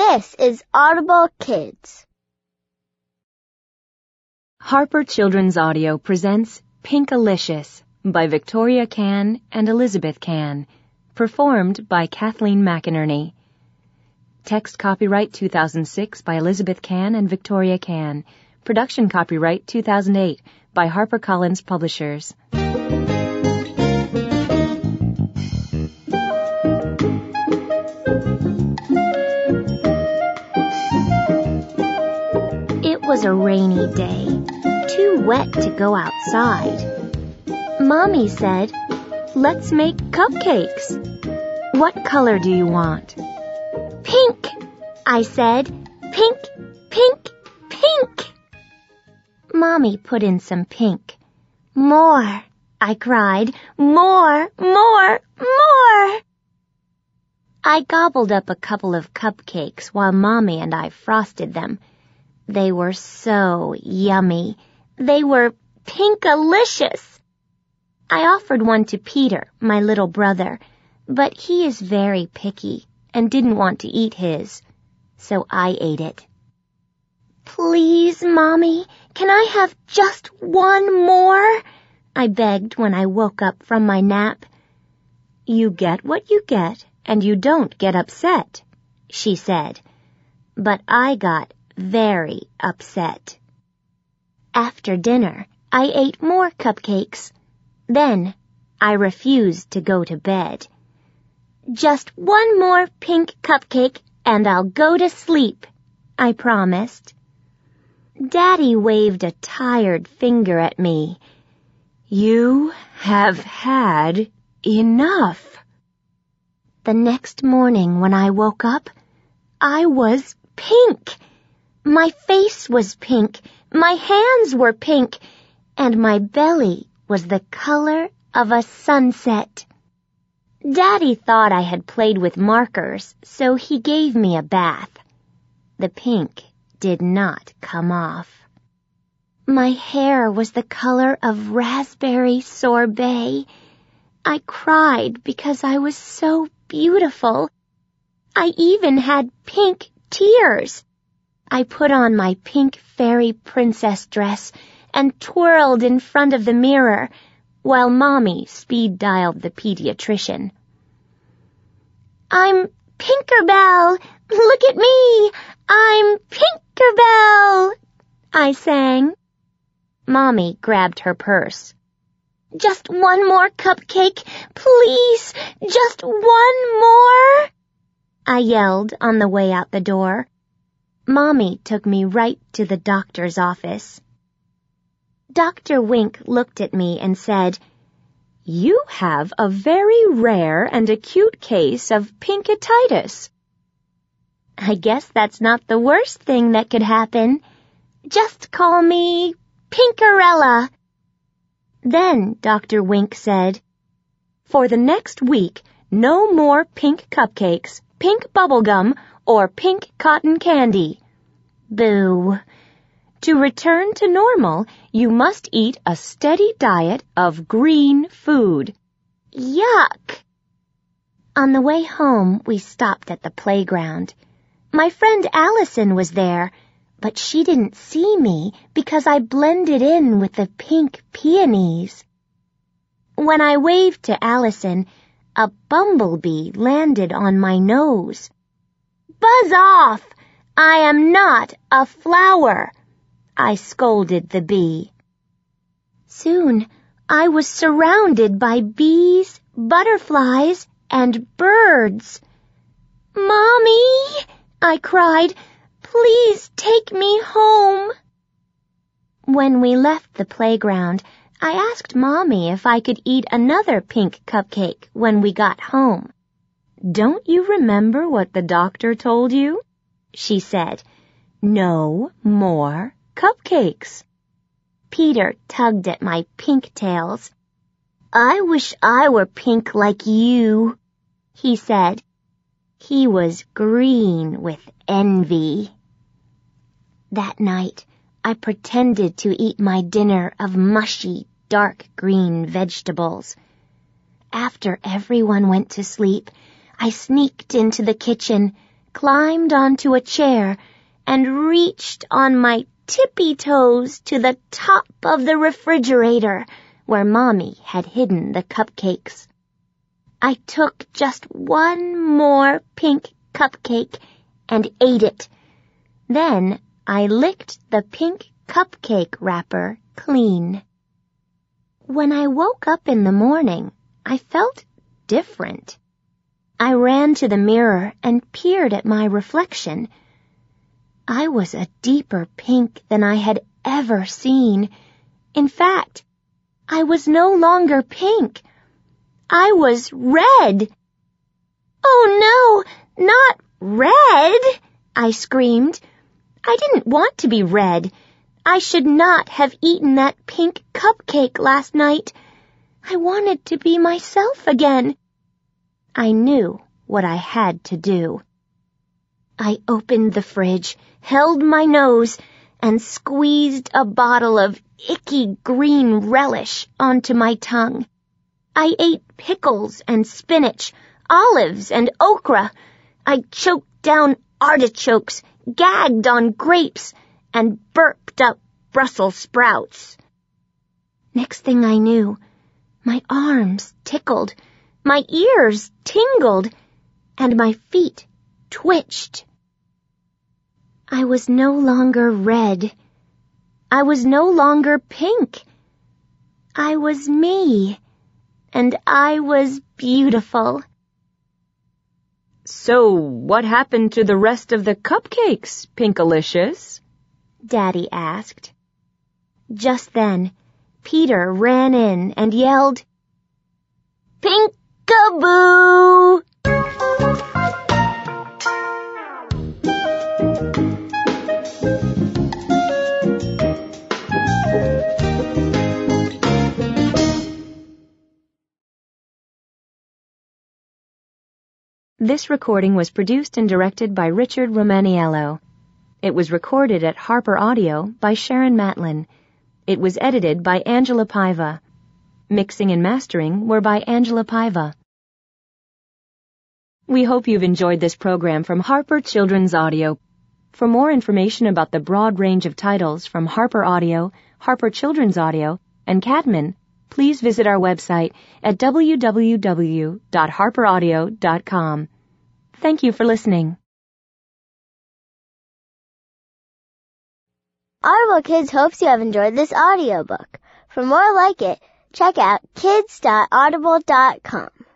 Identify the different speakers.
Speaker 1: This is Audible Kids.
Speaker 2: Harper Children's Audio presents Pinkalicious by Victoria Kann and Elizabeth Kann, performed by Kathleen McInerney. Text copyright 2006 by Elizabeth Kann and Victoria Kann. Production copyright 2008 by HarperCollins Publishers.
Speaker 1: It was a rainy day, too wet to go outside. Mommy said, "Let's make cupcakes."
Speaker 2: What color do you want?
Speaker 1: Pink, I said. Pink, pink, pink. Mommy put in some pink. More, I cried. More, more, more. I gobbled up a couple of cupcakes while Mommy and I frosted them. They were so yummy. They were pinkalicious. I offered one to Peter, my little brother, but he is very picky and didn't want to eat his, so I ate it. "Please, Mommy, can I have just one more?" I begged when I woke up from my nap.
Speaker 2: "You get what you get, and you don't get upset," she said.
Speaker 1: But I got very upset. After dinner, I ate more cupcakes. Then I refused to go to bed. "Just one more pink cupcake and I'll go to sleep," I promised. Daddy waved a tired finger at me.
Speaker 2: "You have had enough."
Speaker 1: The next morning when I woke up, I was pink. My face was pink, my hands were pink, and my belly was the color of a sunset. Daddy thought I had played with markers, so he gave me a bath. The pink did not come off. My hair was the color of raspberry sorbet. I cried because I was so beautiful. I even had pink tears. I put on my pink fairy princess dress and twirled in front of the mirror while Mommy speed-dialed the pediatrician. "I'm Pinkerbell! Look at me! I'm Pinkerbell!" I sang. Mommy grabbed her purse. "Just one more cupcake, please! Just one more!" I yelled on the way out the door. Mommy took me right to the doctor's office. Dr. Wink looked at me and said,
Speaker 2: "You have a very rare and acute case of pinkatitis."
Speaker 1: "I guess that's not the worst thing that could happen. Just call me Pinkerella." Then Dr. Wink said,
Speaker 2: "For the next week, no more pink cupcakes, pink bubblegum, or pink cotton candy."
Speaker 1: Boo.
Speaker 2: "To return to normal, you must eat a steady diet of green food."
Speaker 1: Yuck! On the way home, we stopped at the playground. My friend Allison was there, but she didn't see me because I blended in with the pink peonies. When I waved to Allison, a bumblebee landed on my nose. "Buzz off! I am not a flower," I scolded the bee. Soon, I was surrounded by bees, butterflies, and birds. "Mommy," I cried, "please take me home." When we left the playground, I asked Mommy if I could eat another pink cupcake when we got home.
Speaker 2: "Don't you remember what the doctor told you?" she said. "No more cupcakes."
Speaker 1: Peter tugged at my pink tails. "I wish I were pink like you," he said. He was green with envy. That night, I pretended to eat my dinner of mushy, dark green vegetables. After everyone went to sleep, I sneaked into the kitchen, climbed onto a chair and reached on my tippy toes to the top of the refrigerator where Mommy had hidden the cupcakes. I took just one more pink cupcake and ate it. Then I licked the pink cupcake wrapper clean. When I woke up in the morning, I felt different. I ran to the mirror and peered at my reflection. I was a deeper pink than I had ever seen. In fact, I was no longer pink. I was red. "Oh no, not red!" I screamed. I didn't want to be red. I should not have eaten that pink cupcake last night. I wanted to be myself again. I knew what I had to do. I opened the fridge, held my nose, and squeezed a bottle of icky green relish onto my tongue. I ate pickles and spinach, olives and okra. I choked down artichokes, gagged on grapes, and burped up Brussels sprouts. Next thing I knew, my arms tickled, my ears tingled, and my feet twitched. I was no longer red. I was no longer pink. I was me, and I was beautiful.
Speaker 2: "So, what happened to the rest of the cupcakes, Pinkalicious?"
Speaker 1: Daddy asked. Just then, Peter ran in and yelled, "Pink-a-boo!"
Speaker 2: This recording was produced and directed by Richard Romaniello. It was recorded at Harper Audio by Sharon Matlin. It was edited by Angela Paiva. Mixing and mastering were by Angela Paiva. We hope you've enjoyed this program from Harper Children's Audio. For more information about the broad range of titles from Harper Audio, Harper Children's Audio, and Cadman, please visit our website at www.harperaudio.com. Thank you for listening.
Speaker 3: Audible Kids hopes you have enjoyed this audiobook. For more like it, check out kids.audible.com.